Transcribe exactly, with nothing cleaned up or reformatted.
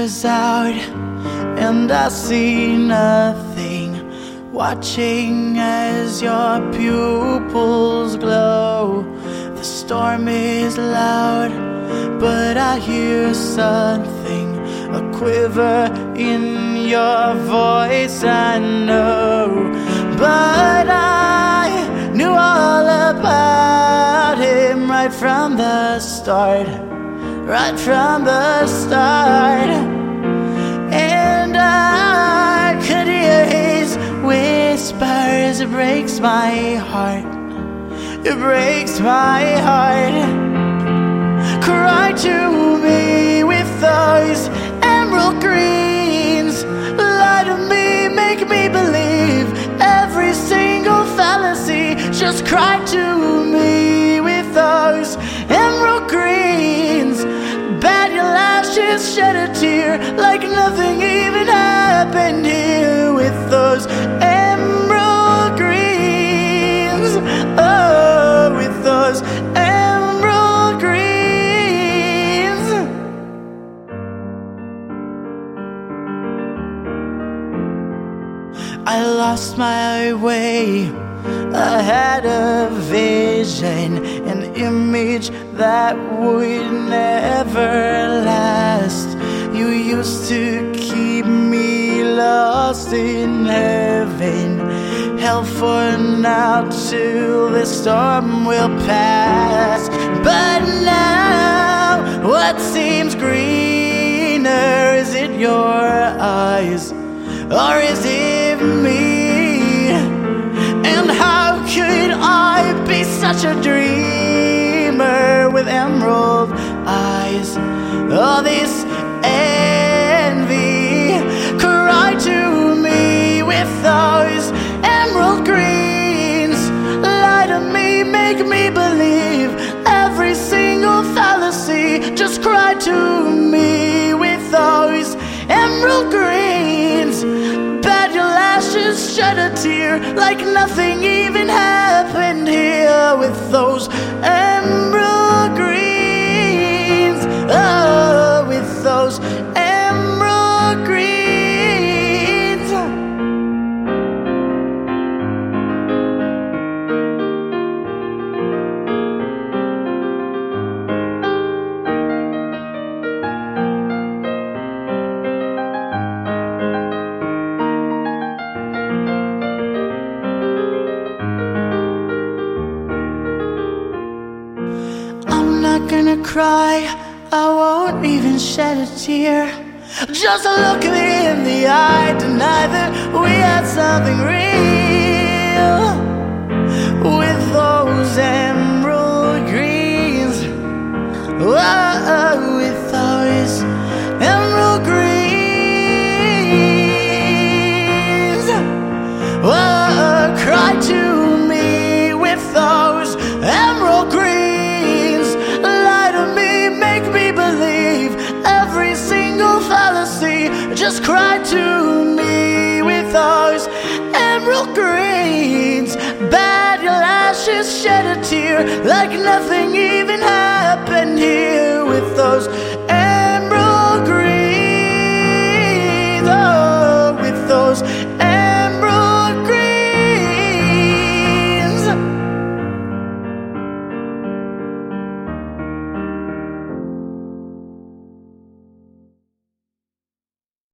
stars out and I see nothing, watching as your pupils glow. The storm is loud, but I hear something, a quiver in your voice I know. But I knew all about him right from the start, right from the start. And I could hear his whispers. It breaks my heart, it breaks my heart. Cry to me with those emerald greens, lie to me, make me believe every single fallacy. Just cry to me with those emerald greens. Bat your lashes, shed a tear like nothing even happened here with those emerald greens. Oh, with those emerald greens. I lost my way, I had a vision, an image that would never last. You used to keep me lost in heaven, held for now till the storm will pass. But now what seems greener, is it your eyes or is it me? And how could I be such a dreamer with emerald eyes? All this envy. Cry to me with those emerald greens, lie to me, make me believe every single fallacy. Just cry to me with those emerald greens. Bat your lashes, shed a tear like nothing even happened here with those emerald greens. Oh, with those emerald greens. I'm not gonna cry, I won't even shed a tear. Just look me in the eye, deny that we had something real with those emerald greens. Whoa, with those emerald greens. Whoa, cry to me with those emerald greens. Every single fallacy. Just cry to me with those emerald greens. Bat your lashes, shed a tear like nothing even happened here with those emerald greens. Oh, with those